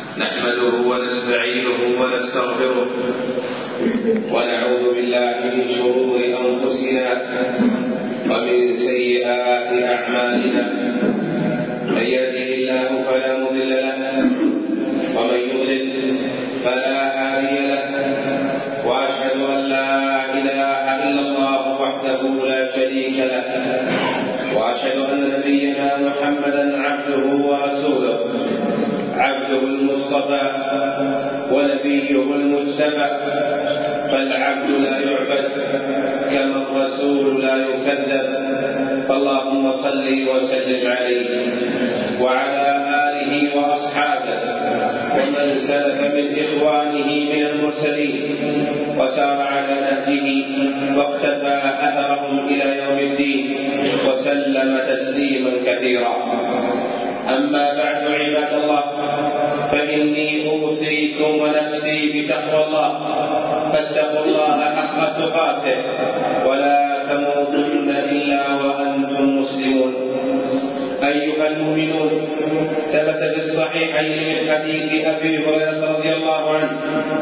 نحمده ونستعينه ونستغفره ونعوذ بالله من شرور أنفسنا ومن سيئات أعمالنا. من يهده الله فلا مضل له ومن يضلل فلا هادي له، وأشهد أن لا إله إلا الله وحده لا شريك له، وأشهد أن نبينا محمدا عبده ورسوله، عبده المصطفى ونبيه المجتبى. فالعبد لا يعبد كما الرسول لا يكذب، فاللهم صل وسلم عليه وعلى آله وأصحابه ومن سلك من إخوانه من المرسلين وسار على نهجه واقتفى أثرهم إلى يوم الدين وسلم تسليما كثيرا. أما بعد، عباد الله، فإني أوصيكم ونفسي بتقوى الله، فاتقوا الله حق تقاته ولا تموتن إلا وأنتم مسلمون. أيها المؤمنون، ثبت في الصحيحين من حديث أبي هريرة رضي الله عنه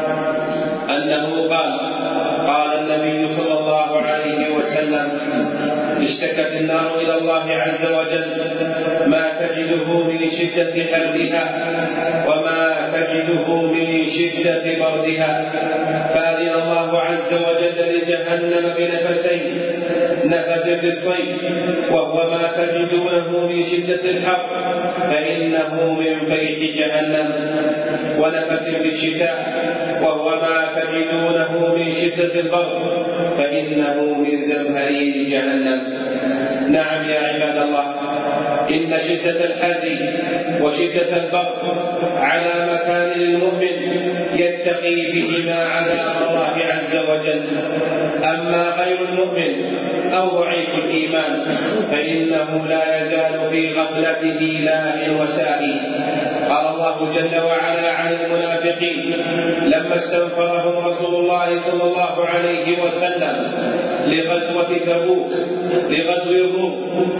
أنه قال النبي صلى الله عليه وسلم: اشتكت النار إلى الله عز وجل ما تجده من شدة حرها وما تجده من شدة بردها، فأذن الله عز وجل لجهنم بنفسين: نفس في الصيف وهو ما تجدونه من شدة الحر فإنه من فيح جهنم، ونفس في الشتاء وهو ما تجدونه من شدة البرد فإنه من زمهرير جهنم. نعم يا عباد الله، إن شدة الحر وشدة البرد علامتان للمؤمن يتقي بهما عذاب الله عز وجل. أما غير المؤمن أو ضعيف الإيمان فإنه لا يزال في غفلته لاهٍ وسائل. قال الله جل وعلا عن المنافقين لما استنفرهم رسول الله صلى الله عليه وسلم لغزوة تبوك لغزو الروم،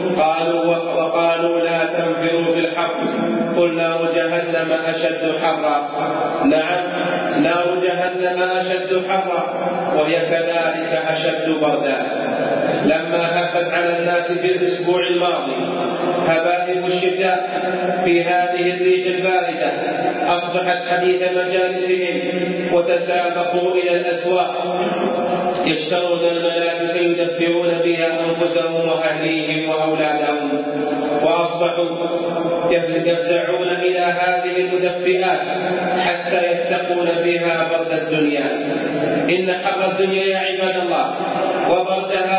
وقالوا لا تنفروا في الحر، قل نار جهنم أشد حرا. نعم، نار جهنم أشد حرا، وهي كذلك أشد بردا. لما هبت على الناس في الأسبوع الماضي هبائل الشتاء في هذه الريح الباردة، أصبحت حديث مجالسهم وتسابقوا إلى الأسواق يشترون الملابس يدبرون بها أنفسهم وأهليهم وأولادهم، وأصبحوا يفزعون إلى هذه المدفئات حتى يتقون بها برد الدنيا. إن حر الدنيا يا عباد الله وبردها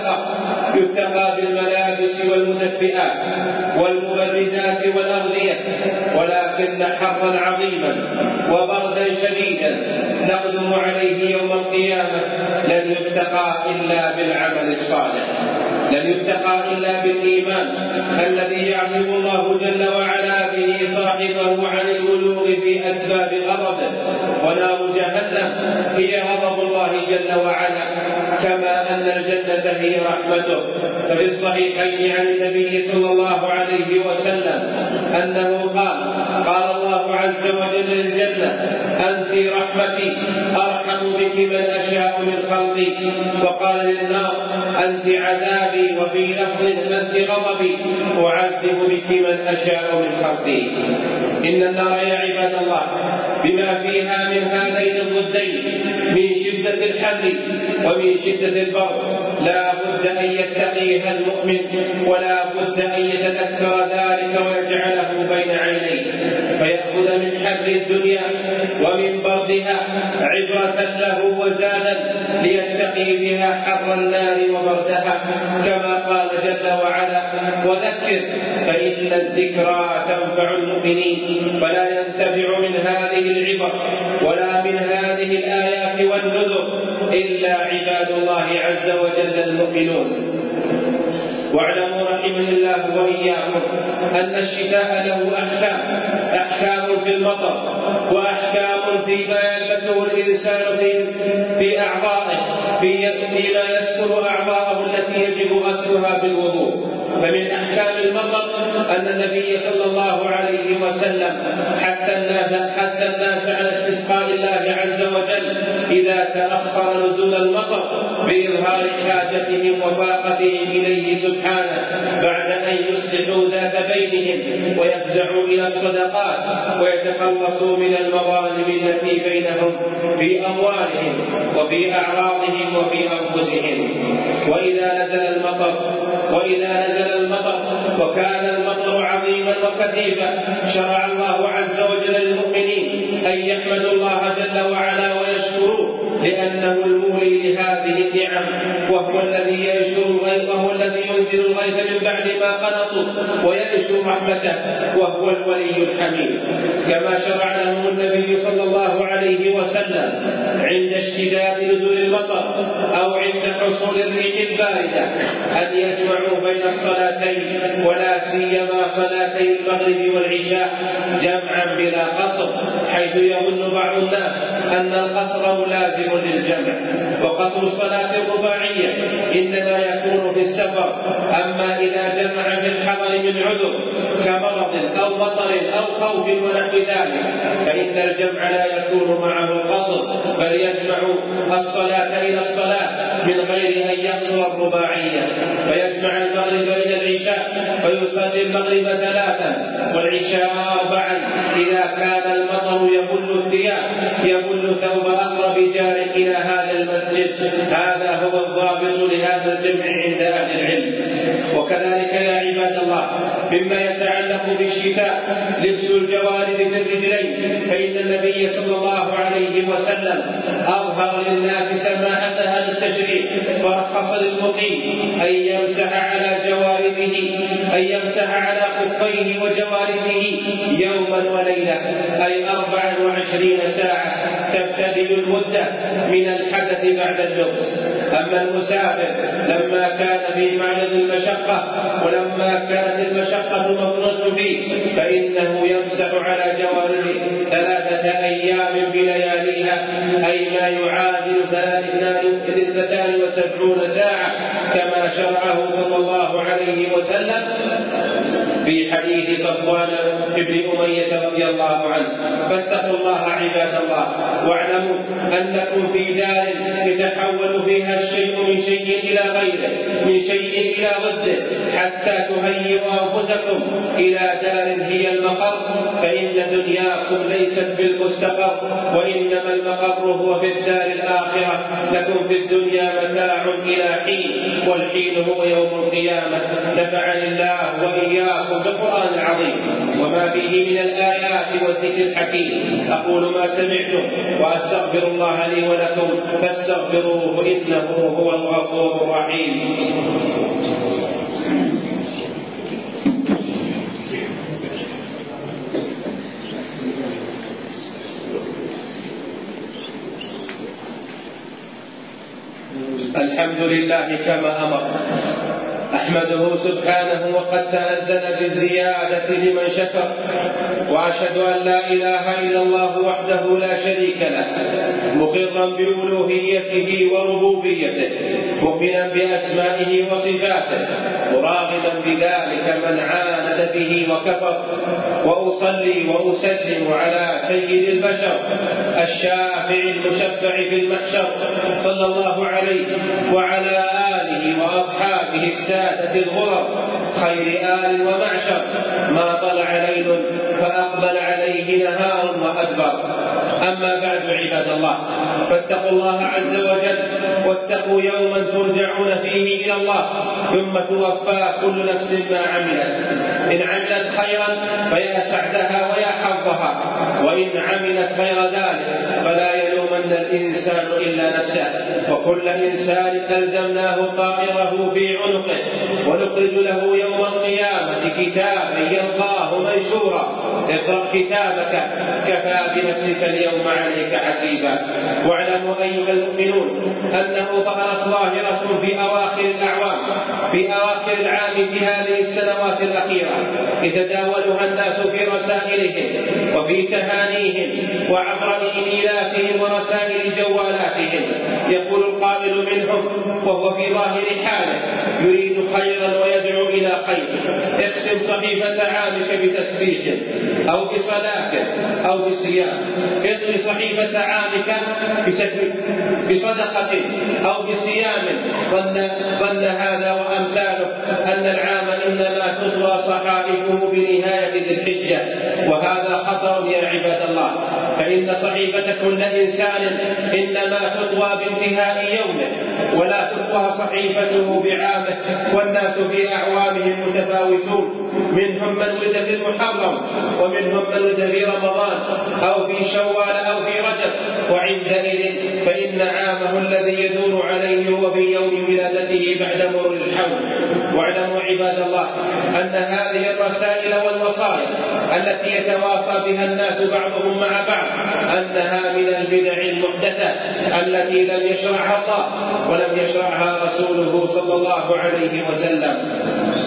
يتقى بالملابس والمدفئات والمبردات والأغذية، ولكن حرا عظيما وبردا شديدا نقدم عليه يوم القيامة لن يتقى إلا بالعمل الصالح، لن يتقى إلا بالإيمان الذي يعصم الله جل وعلا به صاحبه عن البلوغ في أسباب غضبه. ونار جهنم هي غضب الله جل وعلا، كما أن الجنة هي رحمته. ففي الصحيحين عن النبي صلى الله عليه وسلم أنه قال الله عز وجل للجنة: أنت رحمتي أرحم بك من أشاء من خلقي. وقال للنار: أنت عذابي، وفي لفظ: أنت غضبي أعذب بك من أشاء من خلقي. إن النار يا عباد الله بما فيها من هذين الضدين من شدة الحر ومن شدة البرد لا بد أن يتقيها المؤمن، ولا بد أن يتذكر ذلك ويجعله بين عينيه، فيأخذ من حر الدنيا ومن بردها عبرة له وزادا ليتقي بها حر النار وبردها، كما قال جل وعلا: وذكر فإن الذكرى تنفع المؤمنين. فلا ينتفع من هذه العبر ولا من هذه الآيات والنذر إلا عباد الله عز وجل المؤمنون. واعلموا رحمني الله وإياكم أن الشتاء له أحكام في المطر، وأحكام فيما يلبسه الإنسان في أعضائه، فيما يستر أعضاءه التي يجب غسلها بالوضوء. فمن أحكام المطر أن النبي صلى الله عليه وسلم حث حث الناس على استسقاء الله عز وجل إذا تأخر نزول المطر بإظهار حاجتهم وفاقتهم إليه سبحانه بعد أن يصلحوا ذات بينهم ويفزعوا إلى الصدقات ويتخلصوا من المظالم التي بينهم في أموالهم وفي أعراضهم وفي أنفسهم. وإذا نزل المطر وكان المطر عظيما وكثيفا شرع الله عز وجل للمؤمنين أن يحمدوا الله جل وعلا ويشكروه لأنه المولي لهذه النعم وهو الذي ينزل الغيث من بعد ما قنطوا وينشر رحمته وهو الولي الحميد. كما شرع لهم النبي صلى الله عليه وسلم عند اشتداد نزول المطر أو عند حصول الريح الباردة أن يجمعوا بين الصلاتين ولا سيما صلاتي المغرب والعشاء جمعا بلا قصر، حيث يظن بعض الناس أن القصر ملازم للجمع، وقصر الصلاة الرباعية إنما يكون في السفر. أما إذا جمع في الحضر من عذر كمرض أو مطر أو خوف ونحو ذلك فإن الجمع لا يكون معه القصر، بل يجمع الصلاة إلى الصلاة من غير أن يقصر الرباعية، فيجمع المغرب إلى العشاء فيصلي المغرب 3 والعشاء 4 إذا كان المطر يبل ثوب أقرب جار إلى هذا المسجد. هذا هو الضابط لهذا الجمع عند أهل العلم. وكذلك يا عباد الله مما يتعلق بالشتاء لبس الجوارب في الرجلين، فإن النبي صلى الله عليه وسلم أظهر للناس سماحة هذا التشريع فرخص للمقيم أن يمسح على خفيه وجواربه يوما وليلة، أي 24 ساعة تبتدئ المدة من الحدث بعد اللبس. أما المسافر لما كان في معرض المشقة ولما كانت المشقة مظنة فيه فإنه يمسح على جواربه 3 أيام بلياليها، أي ما يعادل 72 ساعة كما شرعه صلى الله عليه وسلم في حديث صفوان بن أمية رضي الله عنه. فاتقوا الله عباد الله واعلموا أنكم في دار يتحول فيها الشيء من شيء إلى غيره، من شيء إلى ضده، حتى تهيئوا أنفسكم إلى دار هي المقر، فإن دنياكم ليست بالمستقر وإنما المقر هو في الدار الآخرة. لكم في الدنيا متاع إلى حين، والحين هو يوم القيامة. نفعني الله وإياكم بالقرآن العظيم وما فيه من الآيات والذكر الحكيم. أقول ما سمعتم وأستغفر الله لي ولكم فاستغفروه إنه هو الغفور الرحيم. الحمد لله كما أمر، أحمده سبحانه وقد تأذن بالزيادة لمن شكر، وأشهد أن لا إله إلا الله وحده لا شريك له، مقرا بألوهيته وربوبيته، مؤمنا بأسمائه وصفاته، مراغبا بذلك من عاند به وكفر. وأصلي وأسلم على سيد البشر الشافع المشفع في المحشر صلى الله عليه وعلى آله وأصحابه السادة الغرر خير آل ومعشر، ما طلع ليل فأقبل عليه نهار وأدبر. أما بعد عباد الله، فاتقوا الله عز وجل واتقوا يوما ترجعون فيه إلى الله ثم توفى كل نفس ما عملت. إن عملت خيرا فيا سعدها ويا حظها، وإن عملت غير ذلك فلا يلومن الإنسان إلا نفسه. وكل إنسان ألزمناه طائره في عنقه ونخرج له يوم القيامة كتابا يلقاه منشورا اقرأ كتابك كفى بنفسك اليوم عليك حسيبا. واعلموا أيها المؤمنون أنه ظهرت ظاهرة في أواخر الأعوام، في أواخر العام في هذه السنوات الأخيرة يتداولها الناس في رسائلهم وفي تهانيهم وعبر إيميلاتهم ورسائل جوالاتهم، يقول القائل منهم وهو في ظاهر حاله يريد خيرا ويدعو إلى خير: اختم صحيفة عامك بتسبيح أو بصلاة أو بصيام، اطوي صحيفة عامك بصدقة أو بصيام. ظن هذا وأمثاله أن العام إنما تطوى صحائفه بنهاية ذي الحجة، وهذا خطأ يا عباد الله، فإن صحيفة كل إنسان إنما تطوى بانتهاء يومه، ولا تطوى صحيفته بعامه. والناس في أعوامهم متفاوتون، منهم من ولد في المحرم، ومنهم من ولد في رمضان أو في شوال أو في رجب، وعندئذ فإن عامه الذي يدور عليه هو في يوم ولادته بعد مرور الحول. واعلموا عباد الله أن هذه الرسائل والوصايا التي يتواصى بها الناس بعضهم مع بعض أنها من البدع المحدثة التي لم يشرعها الله ولم يشرعها رسوله صلى الله عليه وسلم،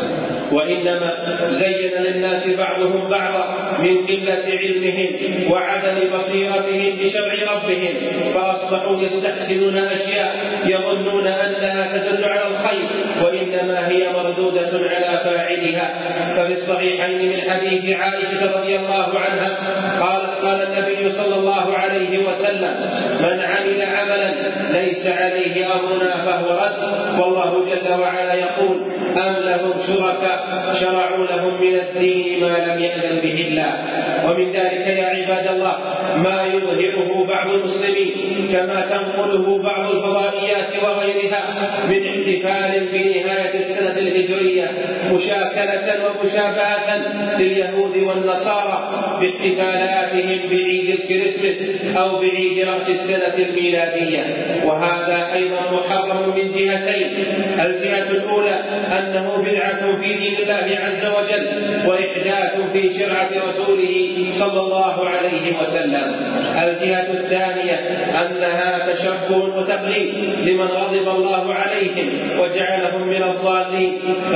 وإنما زين للناس بعضهم بعضا من قلة علمهم وعدم بصيرتهم بشرع ربهم، فأصبحوا يستحسنون أشياء يظنون أنها تدل على الخير وإنما هي مردودة على فاعلها. ففي الصحيحين من حديث عائشة رضي الله عنها قال النبي صلى الله عليه وسلم: من عمل عملا ليس عليه أمرنا فهو رد. والله جل وعلا يقول: أم لهم شركاء شرعوا لهم من الدين ما لم يأذن به الله. ومن ذلك يا عباد الله ما يظهره بعض المسلمين كما تنقله بعض الفضائيات وغيرها من احتفال بنهاية السنة الهجرية مشاكلة ومشابهة لليهود والنصارى باحتفالاتهم بعيد الكريسماس أو بعيد رأس السنة الميلادية، وهذا أيضا محرم من جهتين: الجهة الأولى أنه بدعة في دين الله عز وجل وإحداث في شرعة رسوله صلى الله عليه وسلم. الجهة الثانية أنها تشبه وتقليد لمن غضب الله عليهم وجعلهم من الضالين.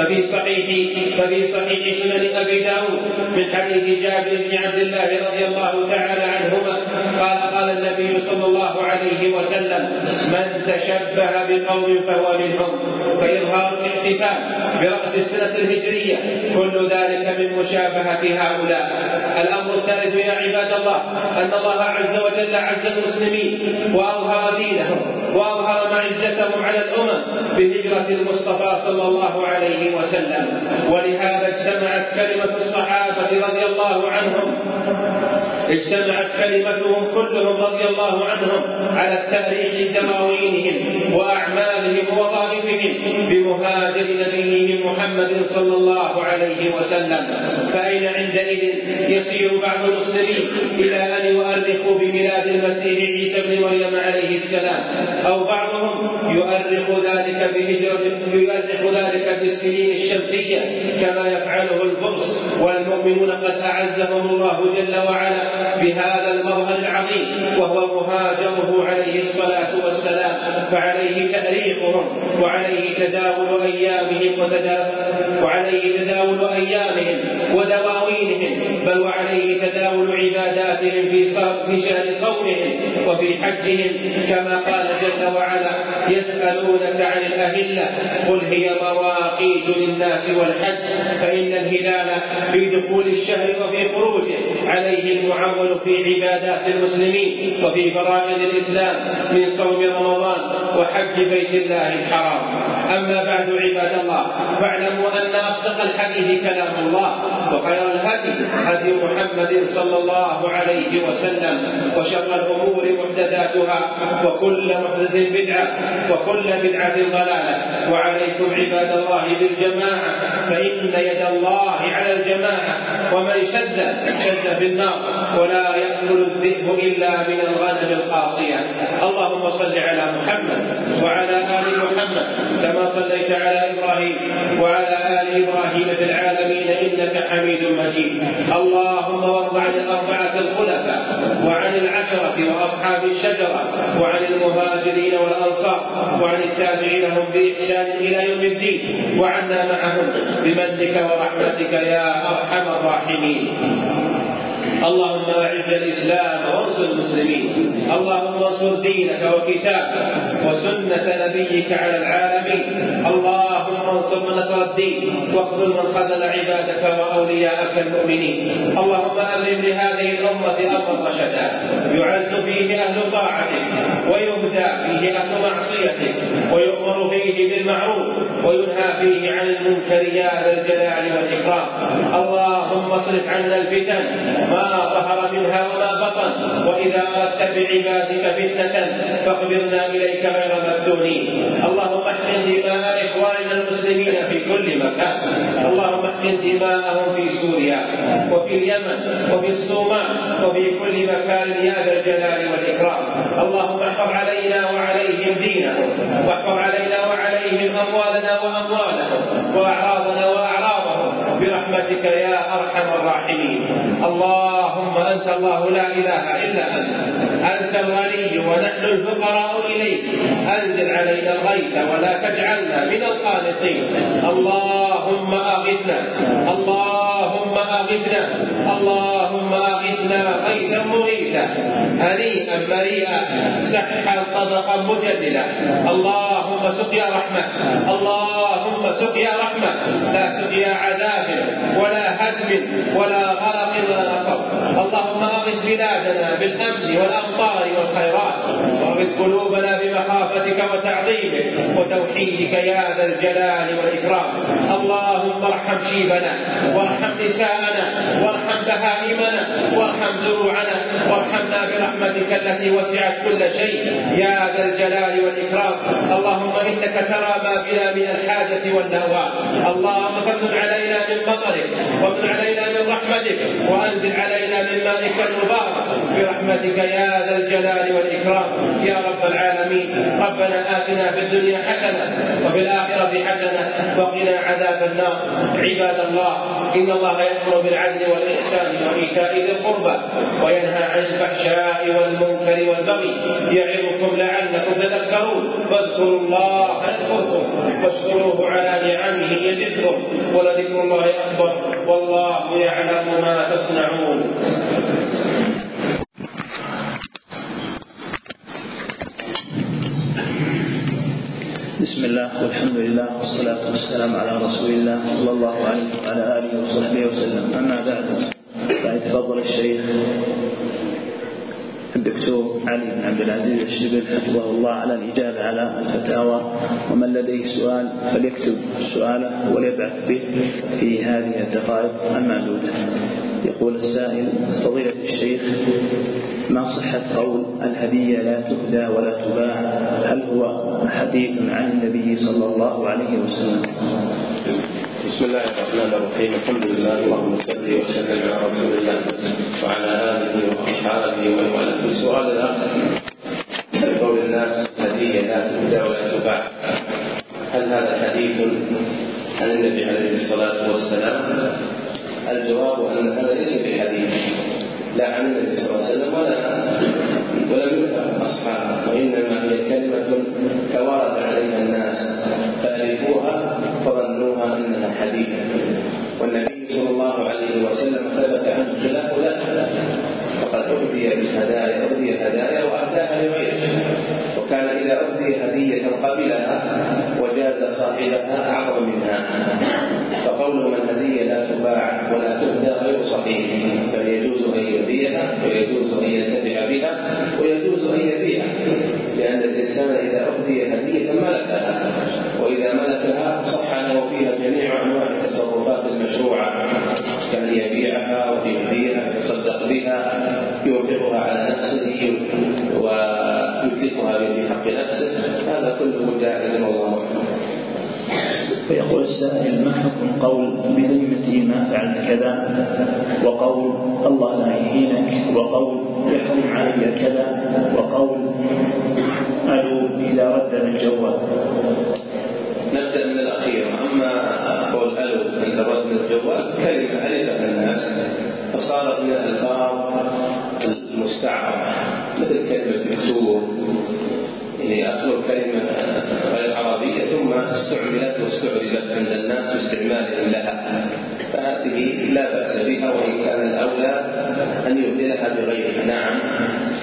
ففي صحيح سنن أبي داود من حديث جابر بن عبد الله رضي الله تعالى عنهما قال النبي صلى الله عليه وسلم: من تشبه بقوم فهو منهم. فإظهار الاحتفال برأس السنة الهجرية كل ذلك من مشابهة هؤلاء. الأمر الثالث يا عباد الله أن الله عز وجل عز المسلمين وأظهر دينهم وأظهر معزتهم على الأمم بهجرة المصطفى صلى الله عليه وسلم، ولهذا اجتمعت كلمة الصحابة رضي الله عنهم اجتمعت كلمتهم كلهم رضي الله عنهم على التأريخ بدواوينهم وأعمالهم ووظائفهم بمهاجر نبيهم محمد صلى الله عليه وسلم. فأين عندئذ يسير بعض المسلمين إلى أن يؤرخوا بميلاد المسيح عيسى بن مريم عليه السلام، أو بعضهم يؤرخ ذلك بالسنين الشمسية كما يفعله الفرس، والمؤمنون قد أعزهم الله جل وعلا بهذا المظهر العظيم وهو مهاجره عليه الصلاة والسلام، فعليه تأريخهم وعليه تداول أيامهم ودواوينهم، بل وعليه تداول عباداتهم في شهر صومهم وفي حجهم، كما قال جل وعلا: يسألونك عن الأهلة قل هي مواقيت للناس والحج، فإن الهلال في دخول الشهر وفي خروجه عليه المعول في عبادات المسلمين وفي فرائض الإسلام من صوم رمضان وحج بيت الله الحرام. أما بعد عباد الله، فاعلموا أن أصدق الحديث كلام الله، وخير الهدي هدي محمد صلى الله عليه وسلم، وشر الأمور محدثاتها، وكل محدث بدعة، وكل بدعة ضلالة. وعليكم عباد الله بالجماعة، فإن يد الله على الجماعة، ومن شد في النار، ولا يأكل الذئب إلا من الغنم القاصية. اللهم صل على محمد وعلى آل محمد كما صليت على إبراهيم وعلى آل إبراهيم في العالمين إنك حميد مجيد. اللهم وارض عن الأربعة الخلفاء وعن العشرة وأصحاب الشجرة وعن المهاجرين والأنصار وعن التابعين لهم بإحسان إلى يوم الدين، وعنا معهم بمنك ورحمتك يا أرحم الراحمين. اللهم أعز الإسلام انصر المسلمين، اللهم انصر دينك وكتابك وسنة نبيك على العالمين. اللهم انصر من نصر الدين واخذل من خذل عبادك وأولياءك المؤمنين. اللهم أمن لهذه الأمة أمرا رشدا يعز فيه أهل طاعتك ويهدى فيه أهل معصيتك ويؤمر فيه بالمعروف وينهى فيه عن المنكر يا ذا الجلال والإكرام. اللهم اصرف عنا الفتن ما ظهر منها وما بطن، وإذا أردت بعبادك فتنة فاقبضنا إليك غير مفتونين. اللهم احقن دماء إخواننا المسلمين في كل مكان، اللهم احقن دماءهم في سوريا وفي اليمن وفي الصومال وفي كل مكان يا ذا الجلال والإكرام. اللهم احفظ علينا وعليهم دينهم، واحفظ علينا وعليهم أموالنا وأموالهم وأعراضنا وأعراضهم برحمتك يا أرحم الراحمين. اللهم أنت الله لا إله إلا أنت الغني ونحن الفقراء إليك، أنزل علينا الغيث ولا تجعلنا من القانطين. اللهم أغثنا، اللهم أغثنا، اللهم أغثنا غيثا مغيثا هنيئا مريئا سحا طبقا مجدلا. اللهم سقيا رحمة، اللهم سقيا رحمة، لا سقيا عذاب ولا هدم ولا غرق ولا نصب. اللهم أغث بلادنا بالأمن والأمطار والخيرات، وأغث قلوبنا بمخافتك وتعظيمك وتوحيدك يا ذا الجلال والإكرام. اللهم ارحم شيبنا وارحم نساءنا وارحم بهائمنا وارحم زروعنا وارحمنا برحمتك التي وسعت كل شيء يا ذا الجلال والإكرام. اللهم إنك ترى ما بنا من الحاجة والنوى. اللهم فمن علينا من مطرك ومن علينا من رحمتك وأنزل علينا من مائك المبارك برحمتك يا ذا الجلال والإكرام يا رب العالمين. ربنا آتنا في الدنيا حسنة وفي الآخرة حسنة وقنا عذاب النار. عباد الله، إن الله يأمر بالعدل والإحسان وإيتاء ذي القربى وينهى عن الفحشاء والمنكر والبغي يعظكم لعلكم تذكرون. فاذكروا الله يذكركم واشكروه على نعمه يزدكم ولذكر الله أكبر والله يعلم ما تصنعون. بسم الله والحمد لله والصلاة والسلام على رسول الله صلى الله عليه وعلى آله وصحبه وسلم. أما بعد، فيتفضل الشيخ الدكتور علي بن عبد العزيز الشبل حفظه الله على الإجابة على الفتاوى، ومن لديه سؤال فليكتب سؤاله وليبعث به في هذه الدقائق المعدودة. يقول السائل: فضيلة الشيخ، ما صحة قول الهدية لا تهدى ولا تباع؟ هل هو حديث عن النبي صلى الله عليه وسلم؟ بسم الله الرحمن الرحيم. الحمد لله، اللهم صل وسلم على رسول الله وعلى آله وأصحابه ومن والاه. السؤال الآخر: قول الناس الهدية لا تهدى ولا تباع، هل هذا حديث عن النبي عليه الصلاة والسلام؟ الجواب أن هذا ليس بحديث لا عن النبي صلى الله عليه وسلم ولا من أصحابه، وإنما هي كلمة توارد عليها الناس فألفوها فظنوها أنها حديث، والنبي صلى الله عليه وسلم ثبت عنه خلاف ذلك، فقد أهدي هدايا وأهداها لغيره، وكان إذا أهدي هدية قبلها وجاز صاحبها أعظم منها. فقوله من هدية لا تباع ولا تهدى غير صحيح، بل يجوز أن يهديها ويجوز أن ينتفع بها ويجوز أن يبيعها، لأن الإنسان إذا أهدي هدية ملكها، وإذا ملكها صح له فيها جميع أنواع التصرفات المشروعة، كان يبيعها ويهديها يتصدق بها يوفقها على نفسه ويتلفها في حق نفسه، هذا كله جائز والله أعلم. ويقول السائل: ما حكم قول بذمتي ما فعلت كذا، وقول الله لا يهينك، وقول يحرم علي كذا، وقول ألو إذا ردنا الجوال؟ نبدأ من الأخير. أما قول ألو إذا ردنا الجوال كلمة ألفها الناس فصارت من الألفاظ المستعارة، مثل كلمة مكتوب، يعني أصل كلمة غير عربية ثم استعملت واستعربت عند الناس باستعمالهم لها، فهذه لا بأس بها، وإن كان الأولى أن يبدلها بغيرها. نعم،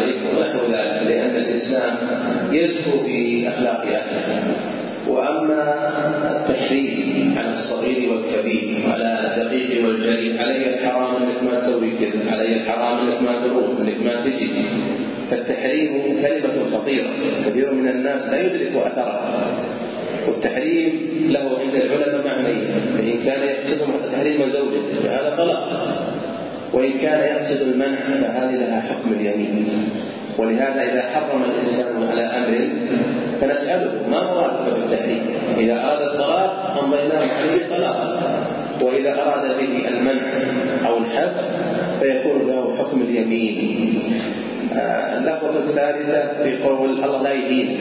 مالك ونحو ذلك، لأن الإسلام يزكو في أخلاق أهله. وأما التحريم على الصغير والكبير، على الدقيق والجليل، علي الحرام انك ما تسوي كذا، علي الحرام انك ما تروح، انك ما تجي، فالتحريم كلمة خطيرة، كثير من الناس لا يدرك أثرها. والتحريم له عند العلماء معنيين، فإن كان يقصد تحريم زوجته فهذا طلاق، وإن كان يقصد المنع فهذه لها حكم اليمين. ولهذا إذا حرم الإنسان على أمر فنسأله ما مرادك بالتحريم؟ إذا أراد الطلاق أمضيناه عليه طلاقا، وإذا أراد به المنع أو الحذف فيكون له حكم اليمين. اللفظة الثالثة في قول الله لا يهين،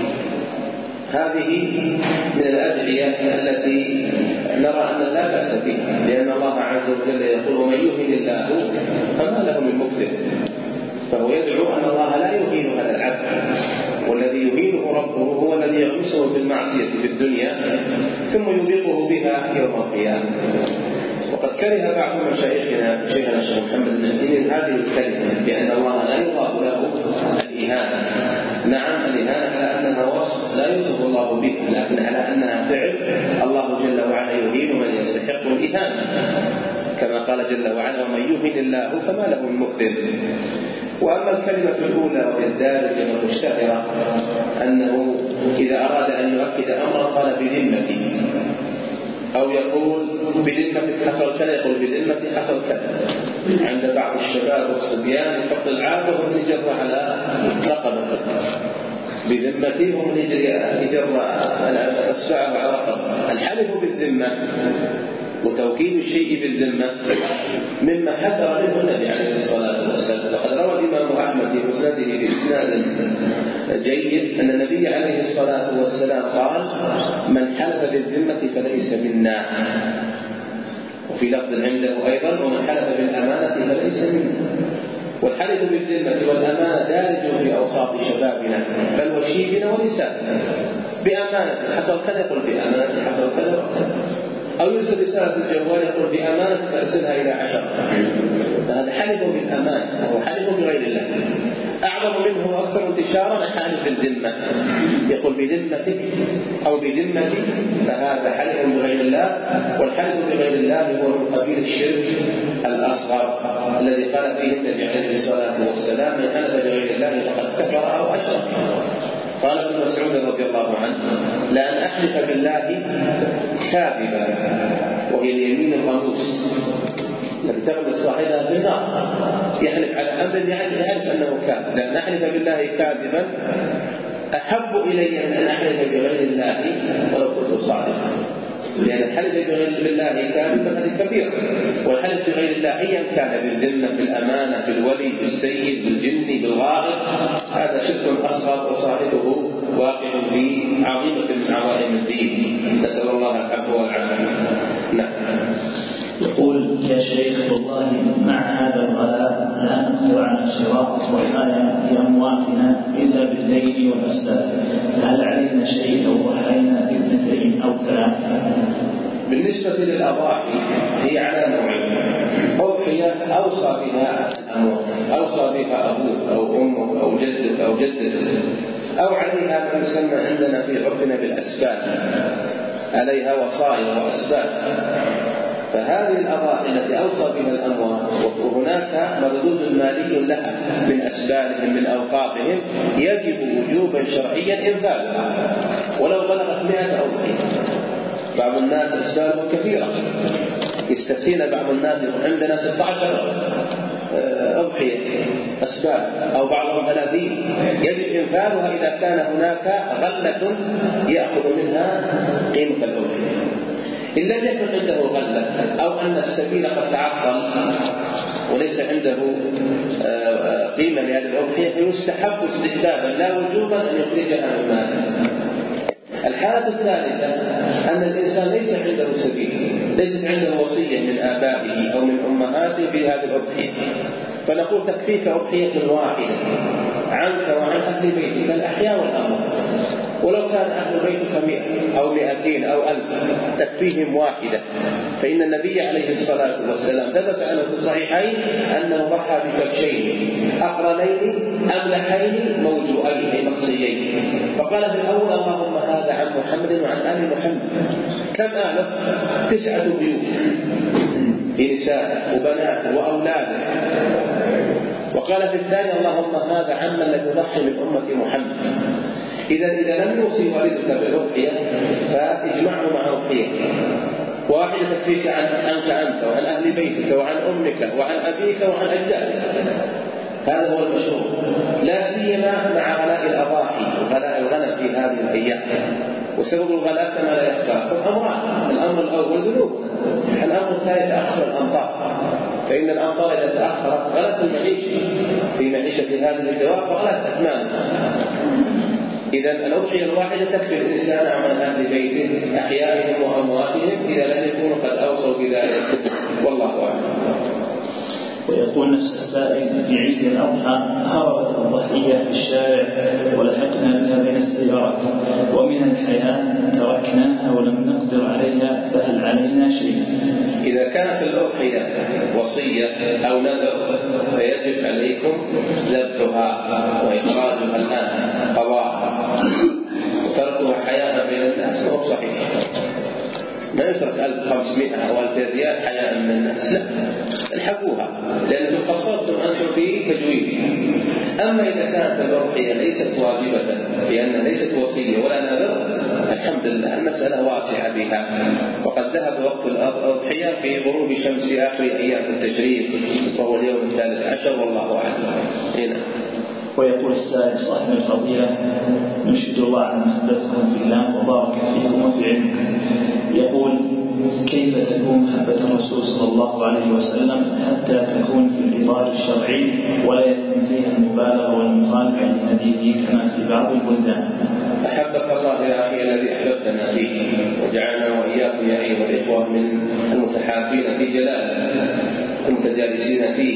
هذه من الأدعية التي نرى أن لا بأس بها، لأن الله عز وجل يقول ومن يهن الله فما له من مكرم، فهو يدعو أن الله لا يهين هذا العبد، والذي يهينه ربه هو الذي يغمسه بالمعصية في الدنيا ثم يبيقه بها يوم القيامة. وقد كره بعض مشايخنا شيخنا الشيخ محمد بن عثيمين هذه الكلمة، بأن الله لا يراد له الإهانة. نعم، الإهانة على أنها وصف لا يوصف الله به، لكن على أنها فعل الله جل وعلا يهين من يستحق الإهانة، كما قال جل وعلا ومن يهن الله فما له من مكرم. وأما الكلمة الأولى وهي الدارجة والمشتهرة، أنه إذا أراد أن يؤكد أمرا قال بذمتي، أو يقول بذمتك حصل كذا، يقول بذمتي حصل كذا. عند بعض الشباب والصبيان يحط العادة وهم يجر على رقبته بذمتي، هم يجر أصبعه على رقبته. الحلف بالذمة وتوكيد الشيء بالذمة مما حذر منه النبي عليه الصلاة والسلام. وقد روى الإمام أحمد في مسنده بإسناد جيد أن النبي عليه الصلاة والسلام قال من حلف بالذمة فليس منا، وفي لفظ عنده أيضا ومن حلف بالأمانة فليس منا. والحلف بالذمة والأمانة دارج في أوساط شبابنا بل وشيبنا ونسائنا. بأمانة حصل كذا يقول بأمانة حصل كذا وكذا، أو يرسل رسالة الجوال يقول بأمانة فأرسلها إلى 10. فهذا حلف بالأمانة وهو حلف بغير الله. أعظم منه وأكثر انتشارا حلف بالذمة، يقول بذمتك أو بذمتي، فهذا حلف بغير الله. والحلف بغير الله هو من قبيل الشرك الأصغر الذي قال فيه النبي عليه الصلاة والسلام من حلف بغير الله فقد كفر أو أشرك. قال ابن مسعود رضي الله عنه لأن أحلف بالله كاذبا، وهي اليمين الغموس التي تغمس صاحبها في النار، يحلف على أمر يعرف أنه كاذب. لأن أحلف بالله كاذبا أحب إلي من أن أحلف بغير الله ولو كنت صادقا، لأن الحلف بغير الله كاذبا هذه كبيرة، والحلف بغير الله أيا كان بالذمة بالأمانة بالولي بالسيد بالجن بالغائب هذا شرك أصغر وصاحبه واقع في عظيمة من عظائم الدين، نسأل الله العفو والعافية. نعم. يقول يا شيخ والله مع هذا الغلاء لا نقدر على شراء الضحايا لأمواتنا إلا بالليل والأسباب، هل علينا شيء لو ضحينا باثنتين أو 3؟ بالنسبة للأضاحي هي على نوعين: أضحية أوصى بها الأموات، أوصى بها أبوك أو أمك أو جدك أو جدتك، أو عليها ما يسمى عندنا في عرفنا بالأسباب، عليها وصايا وأسباب. فهذه الأضاحي التي أوصى بها الأموات وهناك مردود مالي لها من أسبابهم من أوقافهم يجب وجوبا شرعيا إنفاذها ولو بلغت 100 أضحية. بعض الناس أسبابه كثيرة، يستفتينا بعض الناس عندنا 16 أضحية أسباب أو بعضهم 30، يجب إنفاذها إذا كان هناك غلة يأخذ منها قيمة الأضحية. إن لم يكن عنده غلة أو أن السبيل قد تعطل وليس عنده قيمة لهذه الأضحية فيستحب استحبابا لا وجوبا أن يخرجها من ماله. الحالة الثالثة أن الإنسان ليس عنده سبيل، ليست عنده وصية من آبائه أو من أمهاته في هذه الأضحية، فنقول تكفيك أضحية واحدة عنك وعن أهل بيتك الأحياء والأموات، ولو كان أهل بيتك 100 أو 200 أو 1000 تكفيهم واحدة. فإن النبي عليه الصلاة والسلام ثبت عنه في الصحيحين أنه ضحى بكبشين أقرنين أملحين موجوئين مخصيين، فقال في الأول اللهم هذا عن محمد وعن آل محمد. كم آله؟ 9 بيوت في نساء وبنات وأولاد. وقال في الثاني اللهم هذا عمن لم يضحي من أمة محمد. إذا لم يوصي والدك بالأضحية فاجمعه مع أضحية واحدة تكفيك عنك أنت وعن أهل بيتك وعن أمك وعن أبيك وعن أجدادك. هذا هو المشروع، لا سيما مع غلاء الأضاحي وغلاء الغنم في هذه الأيام. وسبب الغلاء كما لا يخفى أمران: الأمر الأول ذنوبنا، الأمر الثاني تأخر الأمطار. فإن الأمطار إذا تأخرت غلت المعيشة في معيشة هذه الدواب فغلت أثمانها. إذا الأضحية الواحدة تكفي الإنسان عن أهل بيته أحيائهم وأمواتهم إذا لم يكونوا قد أوصوا بذلك، والله أعلم. ويقول نفس السائل: في عيد الأضحى هربت الضحية في الشارع ولحقنا بها بين السيارات، ومن الحياة تركناها ولم نقدر عليها، فهل علينا شيء؟ إذا كانت الأضحية وصية أو نذر فيجب عليكم ذبحها وإخراجها الآن قضاء، وتركها حياء بين الناس وهو صحيح. ما يترك 1500 أو 2000 ريال حياء من الناس، لا، الحقوها، لأن قصرتم أنتم في تجويدها. أما إذا كانت الأضحية ليست واجبة لأنها ليست وصية ولا نذر، الحمد لله المسألة واسعة بها. وقد ذهب وقت الأضحية في غروب شمس آخر أيام التشريق وهو اليوم 13، والله أعلم. هنا ويقول السائل صاحب الفضيلة: نشهد الله على محبتكم في الله وبارك فيكم وفي علمكم. يقول: كيف تكون محبة الرسول صلى الله عليه وسلم حتى تكون في الإطار الشرعي ولا يكون فيها المبالغة والمخالفة لهديه كما في بعض البلدان؟ أحبك الله يا أخي الذي أحببتنا فيه، وجعلنا وإياكم يا أيها الإخوة من المتحابين في جلاله المتجالسين فيه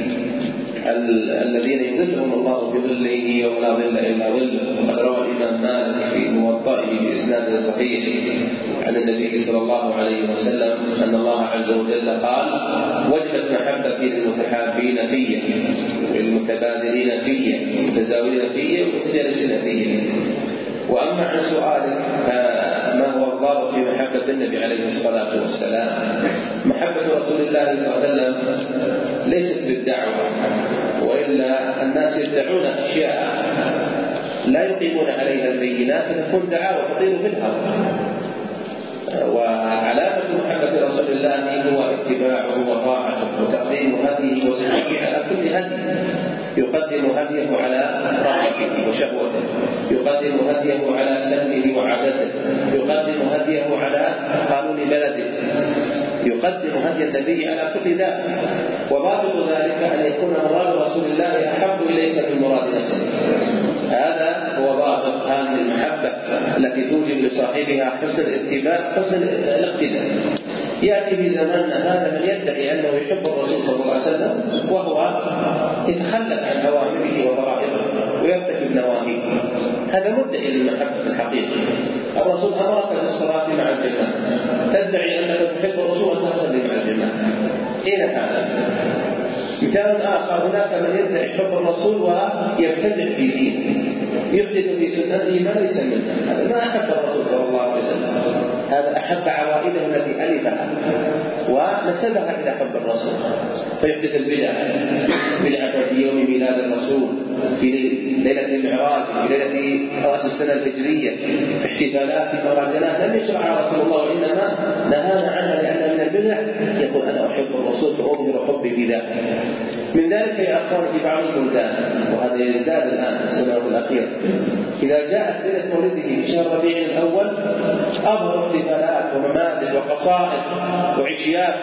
الذين يظلهم الله بظله يوم لا ظل إلا ظله. وقد روى الإمام مالك في موطئه بإسناد صحيح عن النبي صلى الله عليه وسلم أن الله عز وجل قال: وجبت محبتي للمتحابين فيه والمتبادلين فيه والمتزاورين فيه والمتجالسين فيه. وأما عن سؤالك ما هو الضابط في محبة النبي عليه الصلاة والسلام، محبة رسول الله صلى الله عليه وسلم ليست بالدعوة، وإلا الناس يدعون أشياء لا يقيمون عليها البينات فتكون دعاوى تطير في الهواء. وعلامة محبة رسول الله هو اتباعه وطاعته وتقديم هديه وسنته على كل هدي. يقدم هديه على رغبته وشهوته، يقدم هديه على سنه وعادته، يقدم هديه على قانون بلده، يقدم هدي النبي على كل ذلك. وضابط ذلك أن يكون مراد رسول الله أحب إليك من مراد نفسك. هذا هو ضابط هذه المحبة التي توجب لصاحبها حسن الاتباع حسن الاقتداء. يأتي في زماننا هذا من يدعي أنه يحب الرسول صلى الله عليه وسلم وهو يتخلف عن أوامره وضرائبه ويرتكب نواهيه. هذا مدعي للمحبة في الحقيقة. الرسول أمرك بالصلاة مع الجماعة، تدعي أنك تحب الرسول أن تصلي مع الجماعة. أين هذا؟ مثال آخر: هناك من يدعي حب الرسول ويبتدع في دينه، يحدث في سنته ما ليس منه. هذا ما أحب الرسول صلى الله عليه وسلم، هذا أحب عوائده التي ألفها ونسبها إلى حب الرسول، فيحدث البدع، بدعة في يوم ميلاد الرسول، في ليلة المعراج، في ليلة رأس السنة الهجرية، في احتفالات مراجنات لم يشرعها رسول الله وإنما نهانا عنها لأنها من البدع. يقول: أنا أحب الرسول فأظهر حبي بذلك. من ذلك يا أخواني في بعض البلدان، وهذا يزداد الآن في السنوات الأخيرة، إذا جاءت ليلة مولده في شهر ربيع الأول أظهر احتفالات ومماثل وقصائد وعشيات،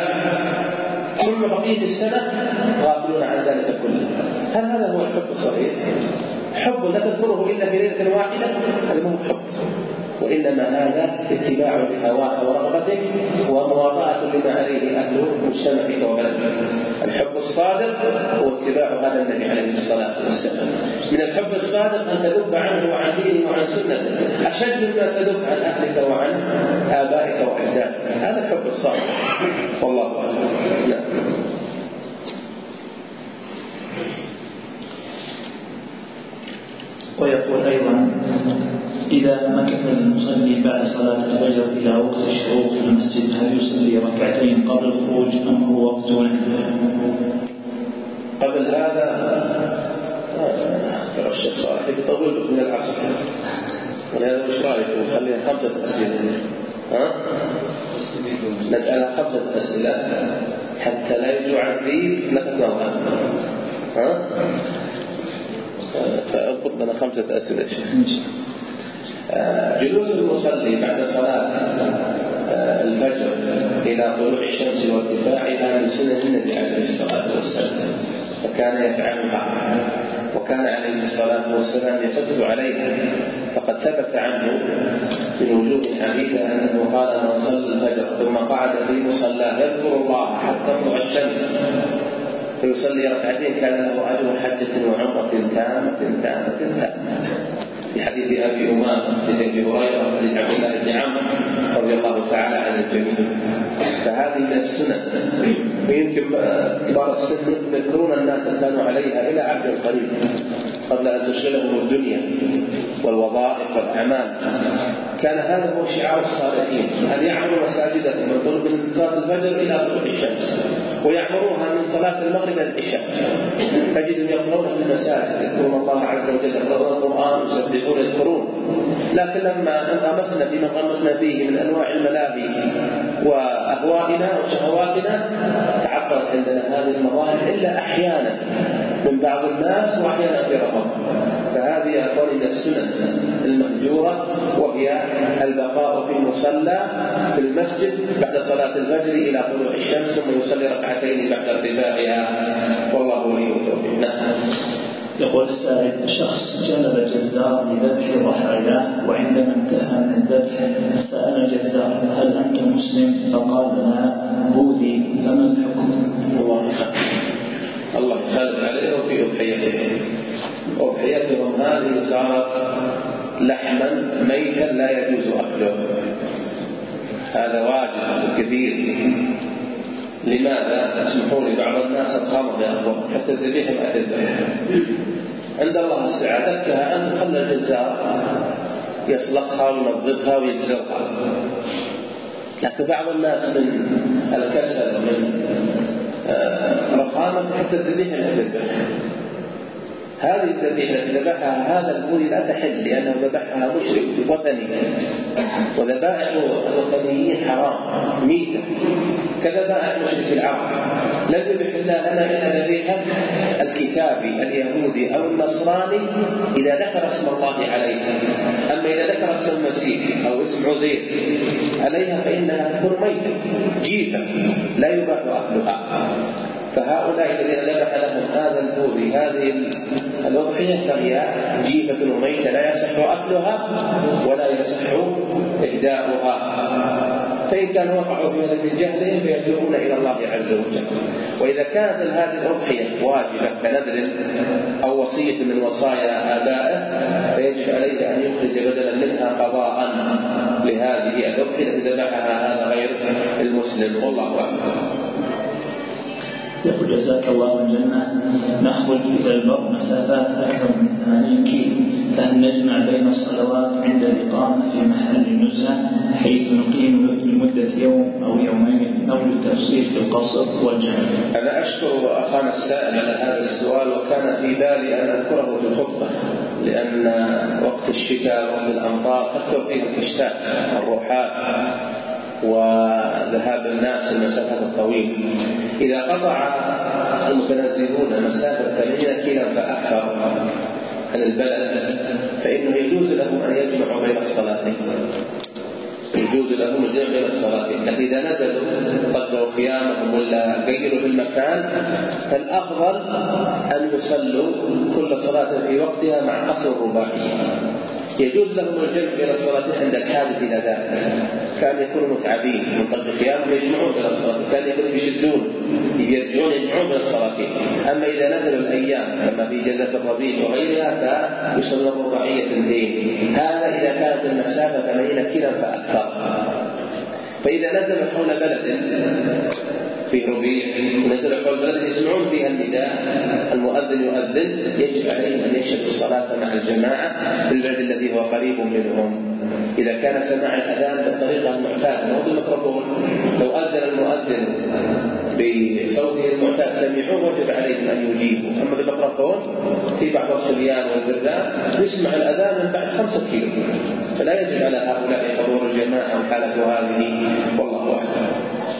ثم بقية السنة غافلون عن ذلك كله. هل هذا هو الحب الصحيح؟ حب لا تذكره إلا في ليلة واحدة، هذا ما هو حب، وإنما هذا اتباع لهواك ورغبتك ومواطاة لما عليه أهل مجتمعك وبلدك. الحب الصادق هو اتباع هذا النبي عليه الصلاة والسلام. من الحب الصادق أن تذب عنه وعن دينه وعن سنته أشد مما تذب عن أهلك وعن آبائك وأجدادك. هذا الحب الصادق والله أعلم. نعم. ويقول أيضا إذا مكث المصلي بعد صلاة الفجر إلى وقت الشروق في المسجد هل يصلي ركعتين قبل الخروج أم هو وقت نهي؟ قبل هذا ترى الشيخ صالح يطول من العصر، ولهذا وش رأيكم خلينا 5 أسئلة؟ نجعلها 5 أسئلة حتى لا يجوع الذيب نتناولها. فأضبط لنا 5 أسئلة شيخ. جلوس المصلي بعد صلاة الفجر إلى طلوع الشمس وارتفاعها من سنن النبي عليه الصلاة والسلام، فكان يفعلها وكان عليه الصلاة والسلام يحث عليها. فقد ثبت عنه من وجوه عديدة أنه قال من صلى الفجر ثم قعد في مصلاه يذكر الله حتى تطلع الشمس فيصلي ركعتين كان له أجر حجة وعمرة تامة. في حديث أبي أمامة حديث أبي هريرة وحديث عبد الله بن عمرو رضي الله تعالى عن الجميع. فهذه من السنن، ويمكن كبار السن يذكرون الناس كانوا عليها إلى عهد قريب قبل أن تشغلهم الدنيا والوظائف والأعمال. كان هذا هو شعار الصالحين، أن يعمروا مساجدهم من صلاة الفجر إلى طلوع الشمس، ويعمروها من صلاة المغرب إلى العشاء. تجدهم يقرؤون في المساجد يذكرون الله عز وجل، يقرؤون القرآن يسبحون يذكرون. لكن لما انغمسنا فيما انغمسنا فيه من أنواع الملاهي وأهوائنا وشهواتنا تعبرت عندنا هذه المظاهر إلا أحيانا من بعض الناس وأحيانا في رمضان. فهذه أخواني من السنن المهجورة، وهي البقاء في المصلى في المسجد بعد صلاة الفجر إلى طلوع الشمس ثم يصلي ركعتين بعد ارتفاعها، والله ولي التوفيق. نعم. يقول السائل: شخص جلب جزار لذبح ضحاياه وعندما انتهى من الذبح سأل الجزار: هل أنت مسلم؟ فقال: لا بوذي، فما الحكم؟ الله يخالف عليه في أضحيتهم هذه صارت لحما ميتا لا يجوز أكله. هذا واجب كثير. لماذا؟ اسمحوا لي، بعض الناس الخمر يأخذ حتى الذبيحة ما تذبح عند الله الساعة ذكها أن تخلى الجزار يصلخها وينظفها ويجزرها. لكن بعض الناس من الكسل ومن رخامة حتى الذبيحة ما تذبح. هذه الذبيحة التي ذبحها هذا البوذي لا تحل، لأنه ذبحها مشرك وثني، وذبائح الوثنيين حرام ميتة كذبائح مشرك العرب. لا يذبح الله لنا إلا ذبيحة الكتابي اليهودي أو النصراني إذا ذكر اسم الله عليها. أما إذا ذكر اسم المسيح أو اسم عزير عليها فإنها تكون ميتة جيفة لا يباح أكلها. فهؤلاء الذين ذبح لهم هذا البوذي هذه الأضحية فهي جيفة وميتة لا يصح أكلها ولا يصح إهداؤها. فإن كانوا وقعوا في هذا من جهلهم فيرجعون إلى الله عز وجل. وإذا كانت هذه الأضحية واجبة كنذر أو وصية من وصايا آبائه فيجب عليه أن يخرج بدلا منها قضاء لهذه الأضحية التي ذبحها هذا غير المسلم، والله أعلم. يقول: جزاك الله الجنة، نخرج إلى البر مسافات أكثر من 80 كيلو، فهل نجمع بين الصلوات عند الإقامة في محل النزهة حيث نقيم لمدة يوم أو يومين أو للتفصيل في القصر والجمع؟ أنا أشكر أخانا السائل على هذا السؤال، وكان في بالي أن أذكره في الخطبة، لأن وقت الشتاء وقت الأمطار تكثر فيه الإشتات الروحات وذهاب الناس المسافة الطويلة. إذا قطع المتنزلون مسافة 80 كيلو فأكثر عن البلد فإنه يجوز لهم أن يجمعوا بين الصلاتين، يجوز لهم الجمع بين الصلاتين. لكن إذا نزلوا قدوا خيامهم ولا غيروا في المكان فالأفضل أن يصلوا كل صلاة في وقتها مع قصر الرباعية. يجوز لهم الجمع بين الصلاتين عند الحاجة إلى ذلك. كان يكونوا متعبين من قد خيامهم يجمعون بين الصلاتين، كان يكونوا يرجعون يجمعون بين الصلاتين. أما إذا نزلوا الأيام كما في جزة الربيع وغيرها فيصلى الرباعية 2. هذا إذا كانت المسافة 80 كيلو فأكثر. فإذا نزلوا حول بلد في ربيع نزلوا حول بلد يسمعون فيها النداء المؤذن يؤذن يجب عليهم أن يشهدوا الصلاة مع الجماعة في البلد الذي هو قريب منهم. إذا كان سماع الأذان بالطريقة المعتادة مو بالميكروفون، لو أذن المؤذن بصوته المعتاد سمعوه وجب عليهم أن يجيبوا. أما بالميكروفون في بعض الصبيان والبردان يسمع الأذان من بعد 5 كيلو، فلا يجب على هؤلاء حضور الجماعة وحالة هذه والله أعلم.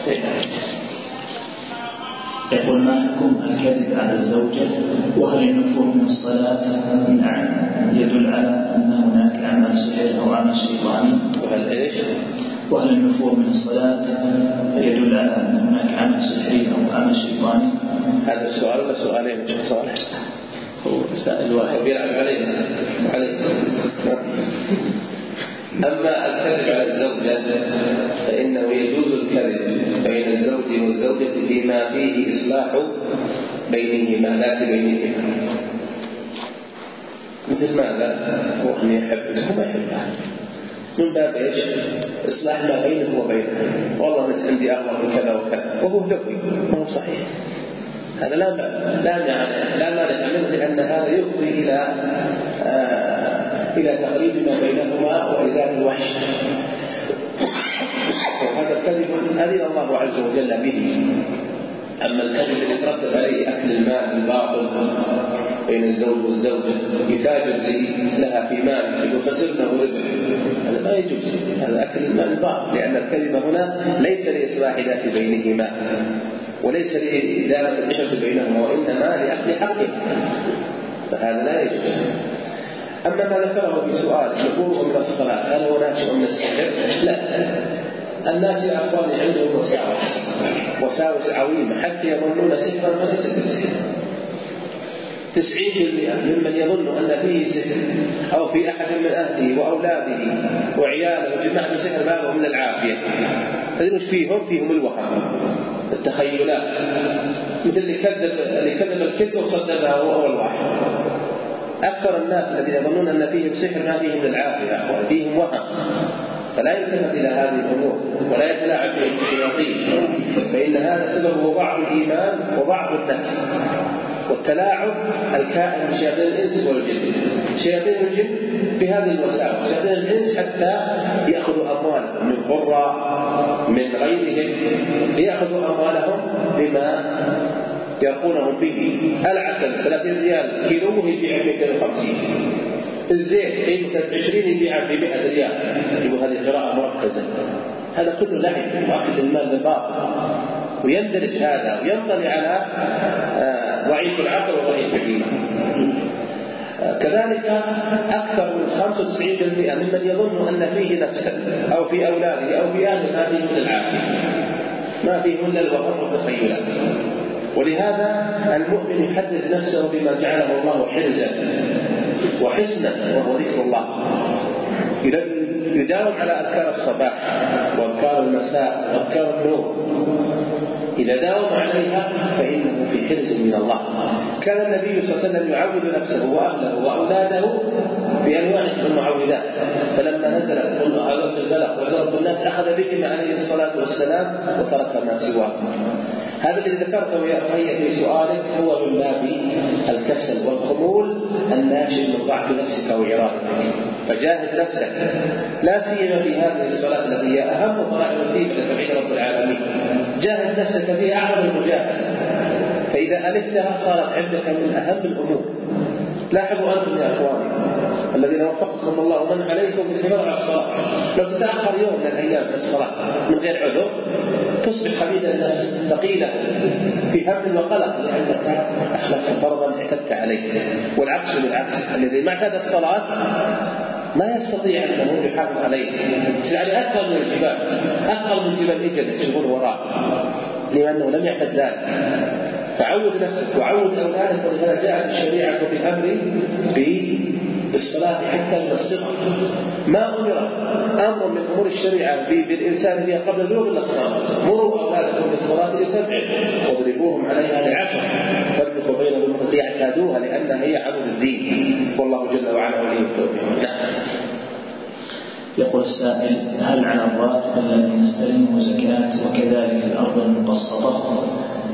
يقول ما حكم الكذب على الزوجة وهل النفور من الصلاة يدل على أن هناك عمل سحر أو عمل شيطاني؟ وهل النفور من الصلاة يدل على أن هناك عمل سحري أو عمل شيطاني؟ هذا السؤال ولا سؤالين يا شيخ صالح؟ هو سائل واحد بيلعب علينا. أما الكذب على الزوجة فإنه يجوز الكذب بين الزوج والزوجة فيما فيه إصلاح بينهما لا بينهما. مثل ماذا؟ هو أن يحبك وما يحبها من باب إيش؟ إصلاح ما بينه وبينها. والله بس عندي أغلب من كذا وكذا وهو لقي ما هو صحيح. هذا لا مانع منه لأن هذا يفضي إلى تقريب ما بينهما وإزالة الوحش. وهذا الكذب أذن الله عز وجل به. أما الكذب الذي يترتب عليه أكل المال الباطل بين الزوج والزوجة يتاجر لها في مال يخسرنا وربح، هذا ما يجوز. هذا أكل المال الباطل، لأن الكذب هنا ليس لإصلاح ذات بينهما وليس لإدارة العشرة بينهما وإنما لأكل حقه، فهذا لا يجوز. أما ما ذكره في سؤال يقوله من الصلاة هل هو ناشئ من السحر؟ لا، الناس يا أخواني عندهم وساوس عظيمة حتى يظنون سحرا وليس بسحر. 90% ممن يظن أن فيه سحر أو في أحد من أهله وأولاده وعياله جماعة سحر بابه من العافية. هذين وش فيهم الوهم التخيلات، مثل اللي كذب الكذب وصدقها هو أول واحد. أكثر الناس الذين يظنون أن فيهم سحر ما فيهم العافية أخوان، فيهم وهم. فلا يلتفت إلى هذه الأمور ولا يتلاعب فيهم الشياطين، فإن هذا سببه ضعف الإيمان وضعف النفس والتلاعب الكائن بشياطين الإنس والجن. شياطين الجن بهذه الوسائل، شياطين الإنس حتى يأخذوا أموالهم من قراء من غيرهم، ليأخذوا أموالهم بما يرقونهم به. العسل 30 ريال كيلوه يبيع 250، الزيت قيمة 20 يبيع ب 100 ريال. يقول هذه قراءة مركزة. هذا كله لعب واخذ المال بالباطل، ويندرج هذا وينطلي على ضعيف العقل وضعيف الإيمان. كذلك أكثر من 95% ممن يظن أن فيه نفسا أو في أولاده أو في أهله ما فيه من العافية، ما فيه من الوهم والتخيلات. ولهذا المؤمن يحدث نفسه بما جعله الله حرزا وحسنا وهو ذكر الله. يداوم على أذكار الصباح وأذكار المساء وأذكار النوم، إذا داوم عليها فإنه في حرز من الله. كان النبي صلى الله عليه وسلم يعود نفسه وأهله وأولاده بأنواع من المعوذات، فلما نزلت قل أعوذ بالفلق وضرب الناس أخذ بهم عليه الصلاة والسلام وترك ما سواه. هذا الذي ذكرته يا أخي في سؤالك هو من باب الكسل والخمول الناشئ من ضعف نفسك وإرادتك. فجاهد نفسك لا سيما في هذه الصلاة التي هي أهم فرائض الدين من توحيد رب العالمين. جاهد نفسك في أعظم المجاهدة، فإذا ألفتها صارت عندك من أهم الأمور. لاحظوا أنتم يا أخواني الذين وفقكم الله ومن عليكم بالحفاظ على الصلاة، لو تتأخر يوم من الأيام في الصلاة من غير عذر تصبح خبيث النفس ثقيلة في هم وقلق لأنك أخلفت فرضا اعتدت عليه. والعكس بالعكس، الذي ما اعتاد الصلاة ما يستطيع أنه يحافظ عليه، يعني أثقل من الجبال، أثقل من جبل إجل يشغل وراء لأنه لم يعتد ذلك. فعود نفسك وعود أولادك، ولهذا جاءت الشريعة بالأمر بالصلاة حتى من الصغر. ما أمر أمر من أمور الشريعة بالإنسان هي قبل البلوغ إلا الصلاة. مروا أولادكم بالصلاة ل7 واضربوهم عليها ل10 فرقوا بينهم ليعتادوها لأنها هي عمود الدين، والله جل وعلا ولي التوفيق. نعم. يقول السائل: هل على الراتب الذي نستلمه زكاة وكذلك الأرض المقسطة؟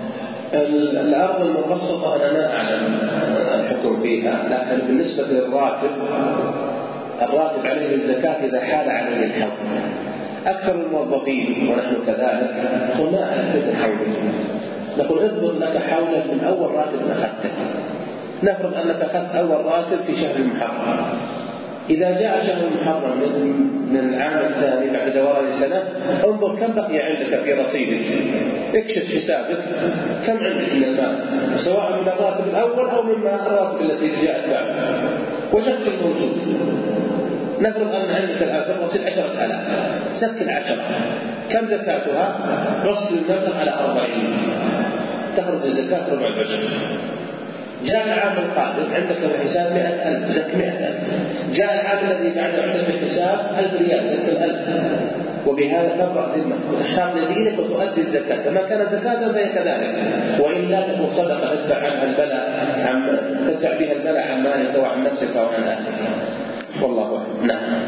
الأرض المقسطة أنا ما أعلم الحكم فيها، لكن بالنسبة للراتب الراتب عليه الزكاة إذا حال عليه الحول. أكثر الموظفين ونحن كذلك نقول ما أنفذ حولي، نقول اضبط لك حولا من أول راتب أخذته. نفرض أنك أخذت أول راتب في شهر المحرم، إذا جاء شهر المحرم من العام الثاني بعد دوران سنة انظر كم بقي عندك في رصيدك، اكشف حسابك كم عندك من المال، سواء من الراتب الأول أو من الراتب التي جاءت بعد، وشكل الموجود. نفرض أن عندك الآن في الرصيد 10,000، سكن 10، كم زكاتها؟ قسم المبلغ على 40، تخرج الزكاة ربع العشر. جاء العام القادم عندك في الحساب 100,000، زك 100,000. جاء العام الذي بعده عندك في الحساب 1000 ريال، زك 1000. وبهذا تبرأ ذمتك وتحتاط لدينك وتؤدي الزكاة، فما كان زكاة فهي كذلك، وإلا تكون صدقة تدفع عنها البلاء، تدفع بها البلاء عن مالك وعن نفسك وعن أهلك. والله أعلم. نعم.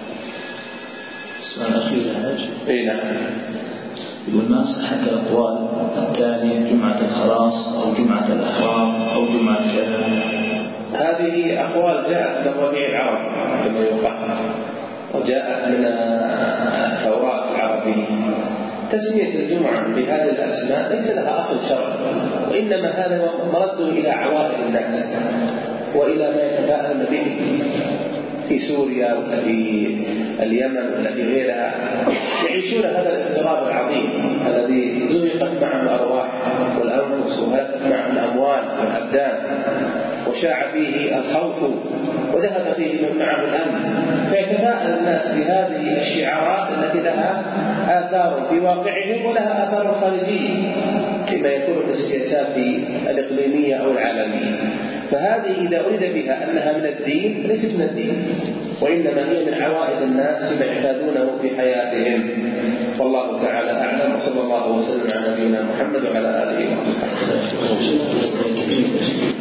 السؤال الأخير إيه نعم. يقول: ما صحة الأقوال التالية: جمعة الخلاص أو جمعة الأحرام أو جمعة كذا؟ هذه أقوال جاءت من ربيع العرب كما يقال، وجاءت من التوراة العربية. تسمية الجمعة بهذه الأسماء ليس لها أصل شرعي، وإنما هذا مرد إلى عوائد الناس وإلى ما يتفاءلون به في سوريا ولا في اليمن ولا في غيرها. يعيشون هذا الاضطراب العظيم الذي زهقت معه الأرواح والأنفس وهلكت معه الأموال والأبدان، وشاع فيه الخوف وذهب فيه معه الأمن، فيتفاءل الناس بهذه الشعارات التي لها آثار في واقعهم ولها آثار خارجية فيما يكون من السياسات الإقليمية أو العالمية. فهذه إذا أريد بها أنها من الدين ليست من الدين، وإنما هي من عوائد الناس ما يعتادونه في حياتهم. والله تعالى أعلم، وصلى الله وسلم على نبينا محمد وعلى آله وصحبه.